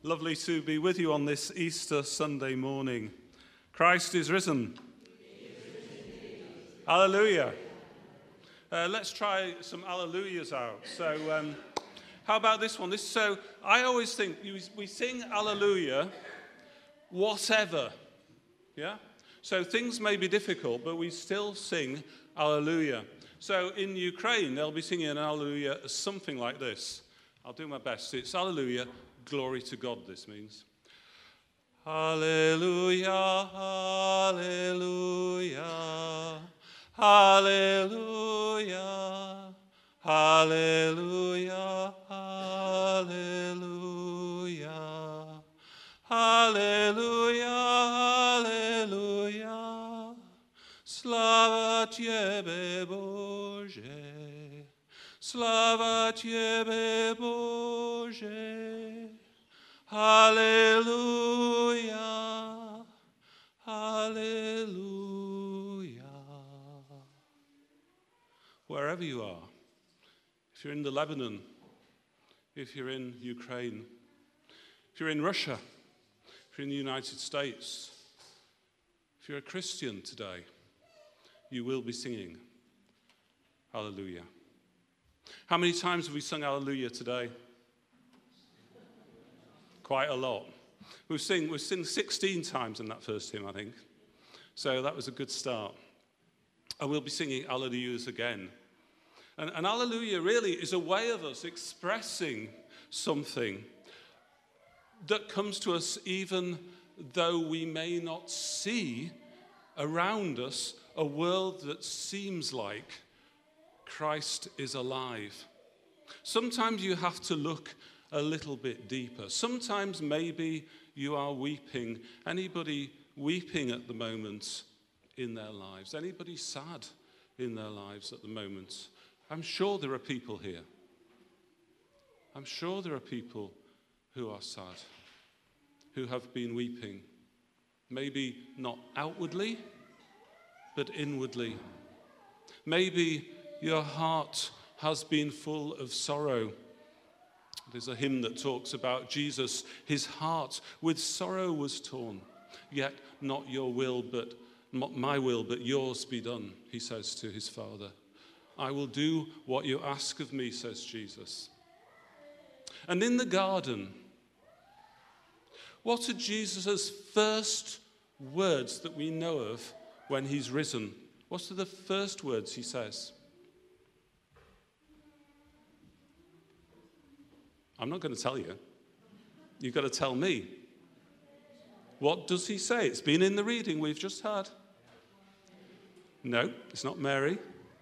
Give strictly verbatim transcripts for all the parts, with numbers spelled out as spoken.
Lovely to be with you on this Easter Sunday morning. Christ is risen. Hallelujah. Uh, let's try some hallelujahs out. So, um, how about this one? This so I always think we sing hallelujah, whatever. Yeah. So things may be difficult, but we still sing hallelujah. So in Ukraine, they'll be singing an hallelujah something like this. I'll do my best. It's hallelujah. Glory to God, this means. Hallelujah, hallelujah, hallelujah, hallelujah, hallelujah, hallelujah, hallelujah, slava Tebe, Bože, slava Tebe, Bože. Hallelujah, hallelujah. Wherever you are, if you're in the Lebanon, if you're in Ukraine, if you're in Russia, if you're in the United States, if you're a Christian today, you will be singing hallelujah. How many times have we sung hallelujah today? Quite a lot. We've sing, we've sing sixteen times in that first hymn, I think. So that was a good start. And we'll be singing hallelujahs again. And, and hallelujah really is a way of us expressing something that comes to us even though we may not see around us a world that seems like Christ is alive. Sometimes you have to look a little bit deeper. Sometimes maybe you are weeping. Anybody weeping at the moment in their lives? Anybody sad in their lives at the moment? I'm sure there are people here. I'm sure there are people who are sad, who have been weeping. Maybe not outwardly, but inwardly. Maybe your heart has been full of sorrow. There's a hymn that talks about Jesus. His heart with sorrow was torn. Yet not your will, but not my will, but yours be done, he says to his Father. I will do what you ask of me, says Jesus. And in the garden, what are Jesus' first words that we know of when he's risen? What are the first words he says? I'm not going to tell you. You've got to tell me. What does he say? It's been in the reading we've just had. No, it's not Mary.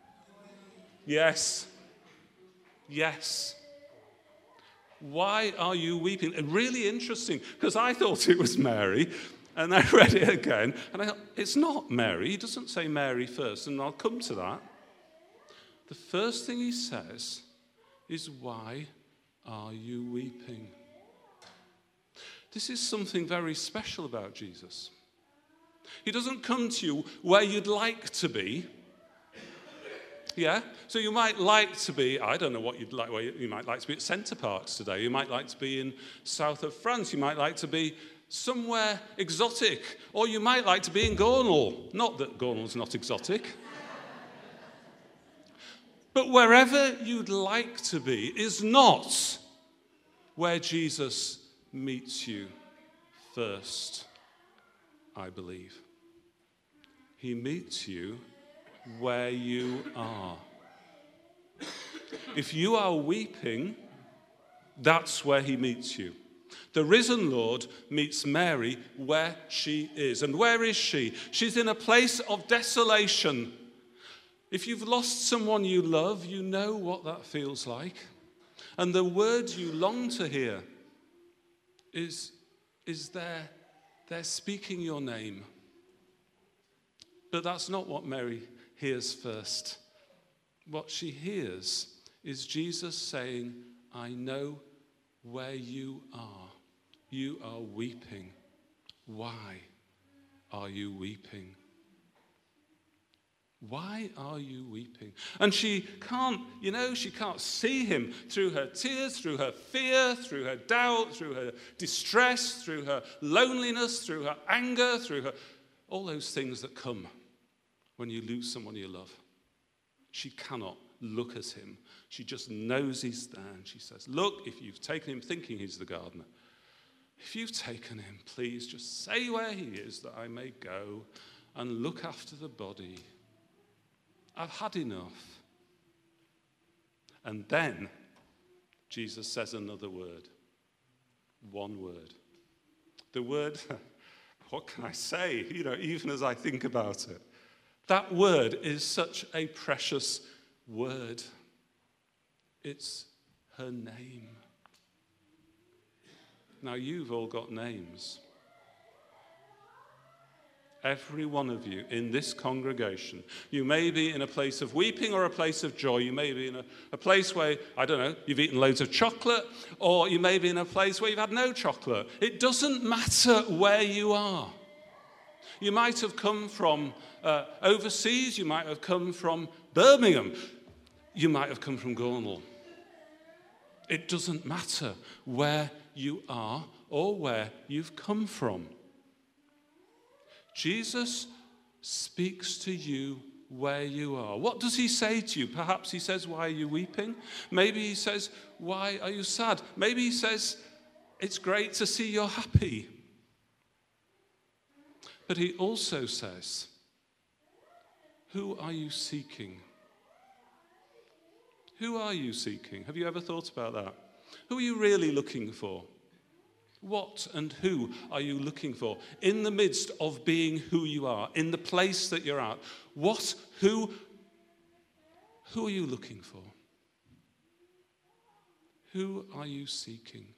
Yes. Yes. Why are you weeping? And really interesting, because I thought it was Mary, and I read it again, and I thought, it's not Mary. He doesn't say Mary first, and I'll come to that. The first thing he says is, why are you weeping? This is something very special about Jesus. He doesn't come to you where you'd like to be. Yeah? So you might like to be, I don't know what you'd like, well, you might like to be at Center Parcs today. You might like to be in south of France. You might like to be somewhere exotic. Or you might like to be in Gornal. Not that Gornal's not exotic. But wherever you'd like to be is not where Jesus meets you first, I believe. He meets you where you are. If you are weeping, that's where he meets you. The risen Lord meets Mary where she is. And where is she? She's in a place of desolation. If you've lost someone you love, you know what that feels like. And the words you long to hear is, is they're, they're speaking your name. But that's not what Mary hears first. What she hears is Jesus saying, I know where you are. You are weeping. Why are you weeping? Why are you weeping? And she can't, you know, she can't see him through her tears, through her fear, through her doubt, through her distress, through her loneliness, through her anger, through her, all those things that come when you lose someone you love. She cannot look at him. She just knows he's there. And she says, look, if you've taken him thinking he's the gardener, if you've taken him, please just say where he is that I may go and look after the body. I've had enough. And then Jesus says another word. One word. The word, what can I say? You know, even as I think about it. That word is such a precious word. It's her name. Now, you've all got names. Every one of you in this congregation. You may be in a place of weeping or a place of joy. You may be in a, a place where, I don't know, you've eaten loads of chocolate, or you may be in a place where you've had no chocolate. It doesn't matter where you are. You might have come from uh, overseas. You might have come from Birmingham. You might have come from Gornal. It doesn't matter where you are or where you've come from. Jesus speaks to you where you are. What does he say to you? Perhaps he says, why are you weeping? Maybe he says, why are you sad? Maybe he says, it's great to see you're happy. But he also says, who are you seeking? Who are you seeking? Have you ever thought about that? Who are you really looking for? What and who are you looking for in the midst of being who you are, in the place that you're at? What, who, who are you looking for? Who are you seeking?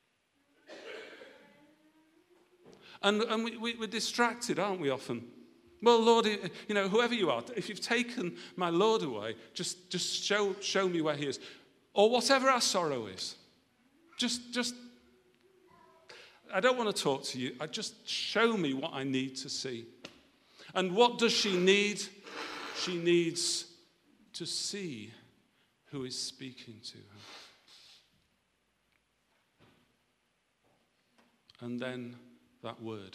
And, and we, we, we're distracted, aren't we, often? Well, Lord, you know, whoever you are, if you've taken my Lord away, just, just show, show me where he is. Or whatever our sorrow is. Just, just, I don't want to talk to you. I just show me what I need to see. And what does she need? She needs to see who is speaking to her. And then that word.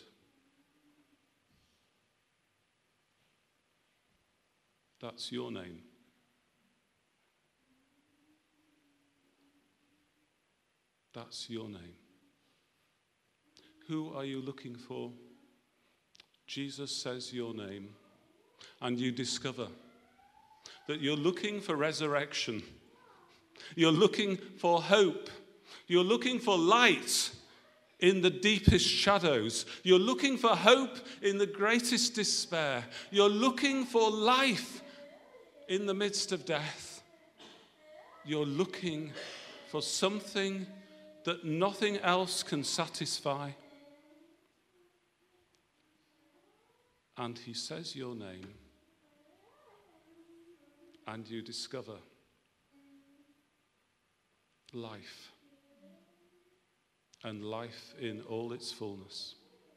That's your name. That's your name. Who are you looking for? Jesus says your name, and you discover that you're looking for resurrection. You're looking for hope. You're looking for light in the deepest shadows. You're looking for hope in the greatest despair. You're looking for life in the midst of death. You're looking for something that nothing else can satisfy. And he says your name, and you discover life, and life in all its fullness.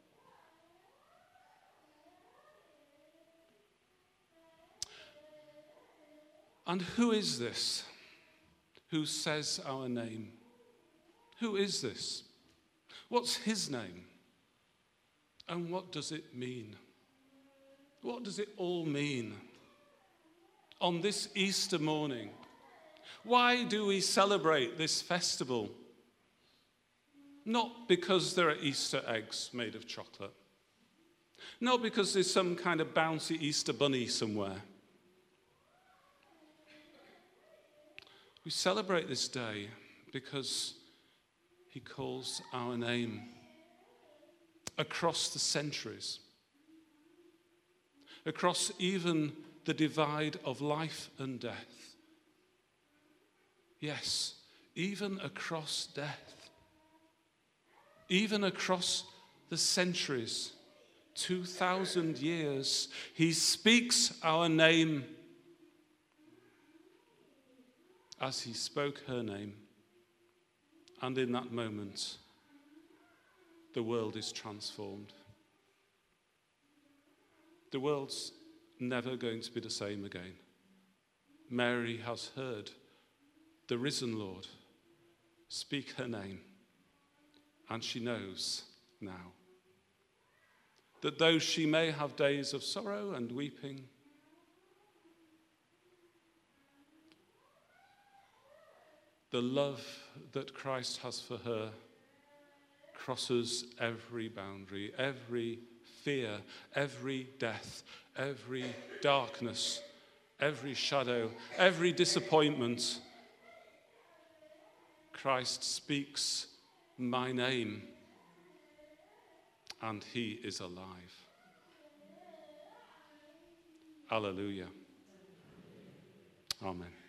And who is this who says our name? Who is this? What's his name? And what does it mean? What does it all mean on this Easter morning? Why do we celebrate this festival? Not because there are Easter eggs made of chocolate. Not because there's some kind of bouncy Easter bunny somewhere. We celebrate this day because he calls our name across the centuries, across even the divide of life and death. Yes, even across death, even across the centuries, two thousand years, he speaks our name as he spoke her name. And in that moment, the world is transformed. The world's never going to be the same again. Mary has heard the risen Lord speak her name, and she knows now that though she may have days of sorrow and weeping, the love that Christ has for her crosses every boundary, every fear, every death, every darkness, every shadow, every disappointment. Christ speaks my name, and he is alive. Alleluia. Amen.